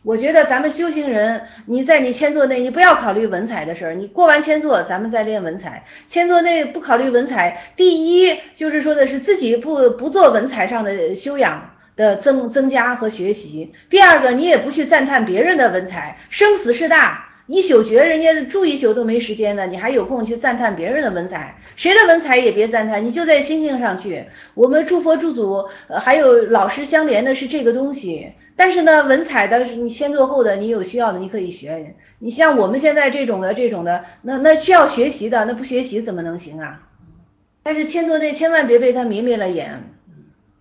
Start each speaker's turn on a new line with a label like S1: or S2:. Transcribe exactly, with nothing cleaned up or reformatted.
S1: 我觉得咱们修行人，你在你千座内，你不要考虑文采的事儿，你过完千座，咱们再练文采。千座内不考虑文采，第一就是说的是自己不不做文采上的修养的增增加和学习。第二个，你也不去赞叹别人的文采，生死事大，一宿觉人家住一宿都没时间呢，你还有空去赞叹别人的文采？谁的文采也别赞叹，你就在心性上去。我们诸佛诸祖、呃、还有老师相连的是这个东西。但是呢，文采的你先做后的，你有需要的你可以学。你像我们现在这种的这种的，那那需要学习的，那不学习怎么能行啊？但是千座内千万别被他迷灭了眼。